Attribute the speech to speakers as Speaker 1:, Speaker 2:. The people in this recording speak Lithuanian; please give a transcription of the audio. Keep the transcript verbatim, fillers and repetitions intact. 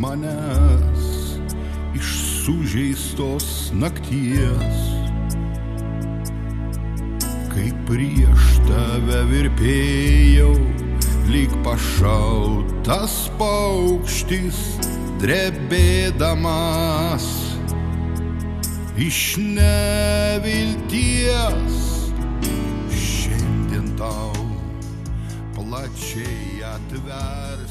Speaker 1: manęs iš sužeistos nakties, kai prieš tave virpėjau, lyg pašautas paukštis, drebėdamas iš nevilties. Šiandien tau plačiai atver